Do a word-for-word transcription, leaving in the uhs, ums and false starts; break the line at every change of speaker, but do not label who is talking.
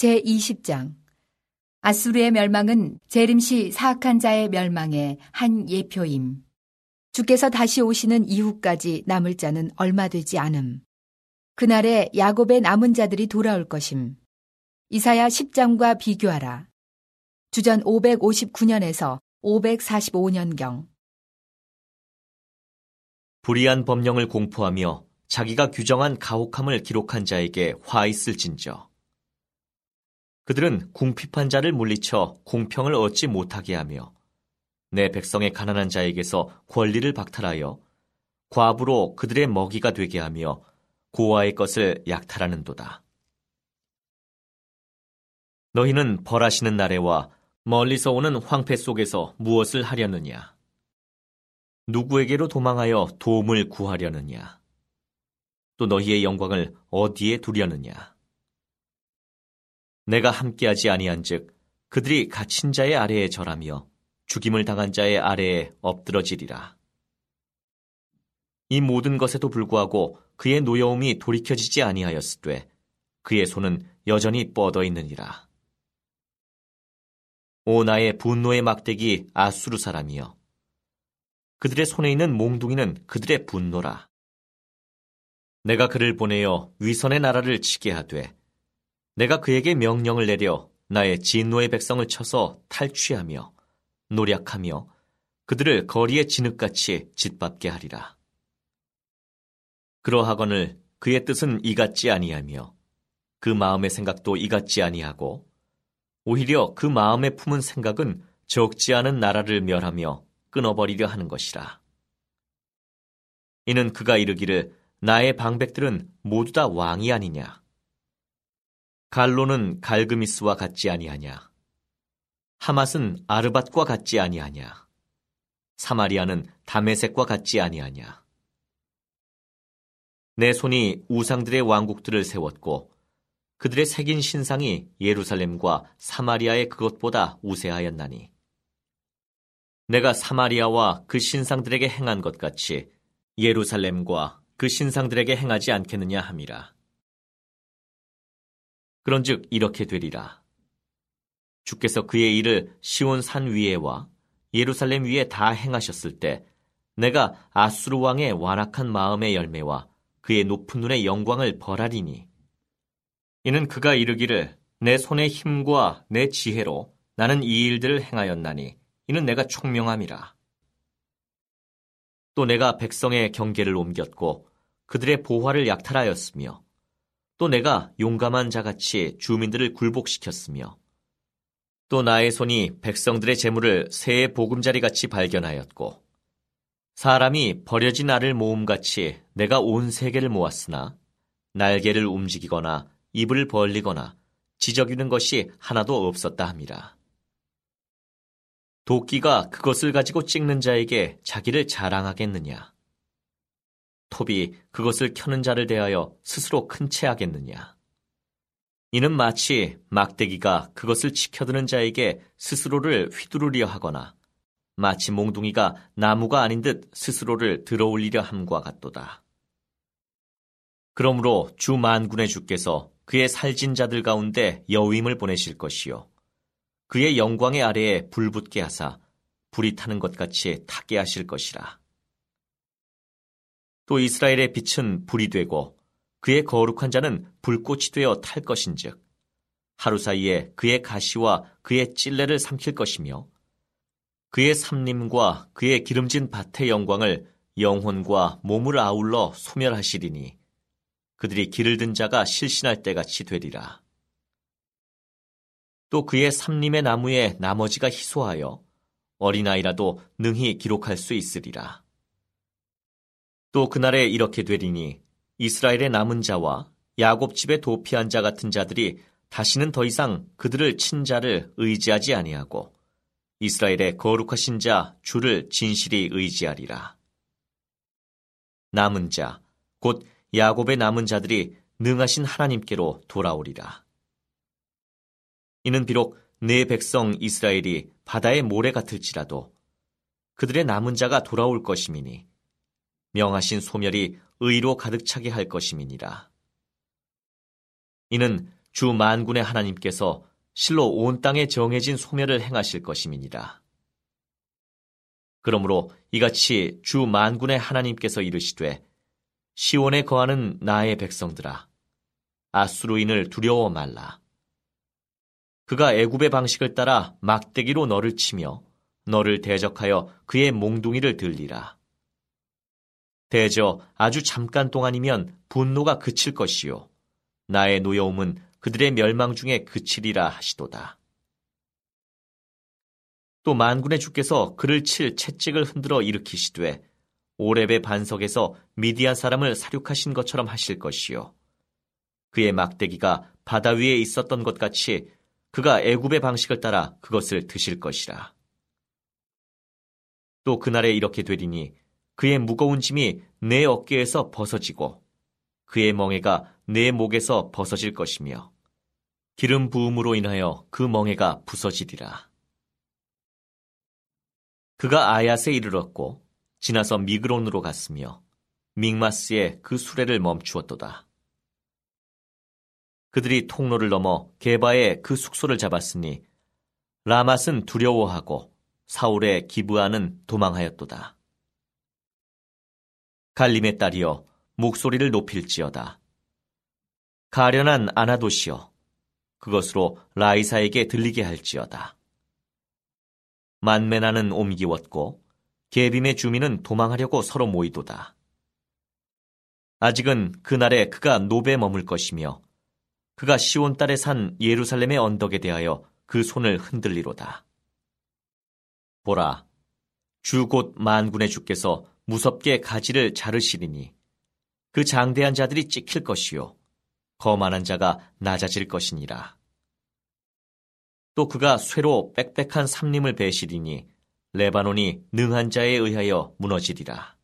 제이십 장. 아수르의 멸망은 재림시 사악한 자의 멸망의 한 예표임. 주께서 다시 오시는 이후까지 남을 자는 얼마 되지 않음. 그날에 야곱의 남은 자들이 돌아올 것임. 이사야 십 장과 비교하라. 주전 오백오십구 년에서 오백사십오 년경.
불의한 법령을 공포하며 자기가 규정한 가혹함을 기록한 자에게 화 있을진저. 그들은 궁핍한 자를 물리쳐 공평을 얻지 못하게 하며 내 백성의 가난한 자에게서 권리를 박탈하여 과부로 그들의 먹이가 되게 하며 고아의 것을 약탈하는도다. 너희는 벌하시는 나래와 멀리서 오는 황폐 속에서 무엇을 하려느냐? 누구에게로 도망하여 도움을 구하려느냐? 또 너희의 영광을 어디에 두려느냐? 내가 함께하지 아니한즉 그들이 갇힌 자의 아래에 절하며 죽임을 당한 자의 아래에 엎드러지리라. 이 모든 것에도 불구하고 그의 노여움이 돌이켜지지 아니하였으되 그의 손은 여전히 뻗어 있느니라. 오 나의 분노의 막대기 아수르 사람이여, 그들의 손에 있는 몽둥이는 그들의 분노라. 내가 그를 보내어 위선의 나라를 치게 하되 내가 그에게 명령을 내려 나의 진노의 백성을 쳐서 탈취하며 노략하며 그들을 거리의 진흙같이 짓밟게 하리라. 그러하거늘 그의 뜻은 이같지 아니하며 그 마음의 생각도 이같지 아니하고 오히려 그 마음에 품은 생각은 적지 않은 나라를 멸하며 끊어버리려 하는 것이라. 이는 그가 이르기를 나의 방백들은 모두 다 왕이 아니냐? 갈로는 갈그미스와 같지 아니하냐? 하맛은 아르밧과 같지 아니하냐? 사마리아는 다메섹과 같지 아니하냐? 내 손이 우상들의 왕국들을 세웠고 그들의 새긴 신상이 예루살렘과 사마리아의 그것보다 우세하였나니 내가 사마리아와 그 신상들에게 행한 것 같이 예루살렘과 그 신상들에게 행하지 않겠느냐 함이라. 그런즉 이렇게 되리라. 주께서 그의 일을 시온 산 위에와 예루살렘 위에 다 행하셨을 때 내가 아수르 왕의 완악한 마음의 열매와 그의 높은 눈의 영광을 벌하리니 이는 그가 이르기를 내 손의 힘과 내 지혜로 나는 이 일들을 행하였나니 이는 내가 총명함이라. 또 내가 백성의 경계를 옮겼고 그들의 보화를 약탈하였으며 또 내가 용감한 자같이 주민들을 굴복시켰으며 또 나의 손이 백성들의 재물을 새의 보금자리같이 발견하였고 사람이 버려진 알을 모음같이 내가 온 세계를 모았으나 날개를 움직이거나 입을 벌리거나 지저귀는 것이 하나도 없었다 함이라. 도끼가 그것을 가지고 찍는 자에게 자기를 자랑하겠느냐? 톱이 그것을 켜는 자를 대하여 스스로 큰 체하겠느냐? 이는 마치 막대기가 그것을 치켜드는 자에게 스스로를 휘두르려 하거나 마치 몽둥이가 나무가 아닌 듯 스스로를 들어올리려 함과 같도다. 그러므로 주 만군의 주께서 그의 살진 자들 가운데 여우임을 보내실 것이요 그의 영광의 아래에 불 붙게 하사 불이 타는 것 같이 타게 하실 것이라. 또 이스라엘의 빛은 불이 되고 그의 거룩한 자는 불꽃이 되어 탈 것인즉 하루 사이에 그의 가시와 그의 찔레를 삼킬 것이며 그의 삼림과 그의 기름진 밭의 영광을 영혼과 몸을 아울러 소멸하시리니 그들이 길을 든 자가 실신할 때같이 되리라. 또 그의 삼림의 나무에 나머지가 희소하여 어린아이라도 능히 기록할 수 있으리라. 또 그날에 이렇게 되리니 이스라엘의 남은 자와 야곱 집의 도피한 자 같은 자들이 다시는 더 이상 그들을 친 자를 의지하지 아니하고 이스라엘의 거룩하신 자 주를 진실이 의지하리라. 남은 자, 곧 야곱의 남은 자들이 능하신 하나님께로 돌아오리라. 이는 비록 내 백성 이스라엘이 바다의 모래 같을지라도 그들의 남은 자가 돌아올 것임이니 명하신 소멸이 의로 가득 차게 할 것임이니라. 이는 주 만군의 하나님께서 실로 온 땅에 정해진 소멸을 행하실 것임이니라. 그러므로 이같이 주 만군의 하나님께서 이르시되 시온에 거하는 나의 백성들아 아수르인을 두려워 말라. 그가 애굽의 방식을 따라 막대기로 너를 치며 너를 대적하여 그의 몽둥이를 들리라. 대저 아주 잠깐 동안이면 분노가 그칠 것이요 나의 노여움은 그들의 멸망 중에 그치리라 하시도다. 또 만군의 주께서 그를 칠 채찍을 흔들어 일으키시되 오렙의 반석에서 미디안 사람을 사륙하신 것처럼 하실 것이요 그의 막대기가 바다 위에 있었던 것 같이 그가 애굽의 방식을 따라 그것을 드실 것이라. 또 그날에 이렇게 되리니 그의 무거운 짐이 내 어깨에서 벗어지고 그의 멍에가 내 목에서 벗어질 것이며 기름 부음으로 인하여 그 멍에가 부서지리라. 그가 아얏에 이르렀고 지나서 미그론으로 갔으며 믹마스에 그 수레를 멈추었도다. 그들이 통로를 넘어 게바에 그 숙소를 잡았으니 라맛은 두려워하고 사울의 기브아는 도망하였도다. 갈림의 딸이여 목소리를 높일지어다. 가련한 아나도시여 그것으로 라이사에게 들리게 할지어다. 만메나는 옮기웠고 게빔의 주민은 도망하려고 서로 모이도다. 아직은 그날에 그가 노베 머물 것이며 그가 시온 딸에 산 예루살렘의 언덕에 대하여 그 손을 흔들리로다. 보라, 주 곧 만군의 주께서 무섭게 가지를 자르시리니 그 장대한 자들이 찍힐 것이요 거만한 자가 낮아질 것이니라. 또 그가 쇠로 빽빽한 삼림을 베시리니 레바논이 능한 자에 의하여 무너지리라.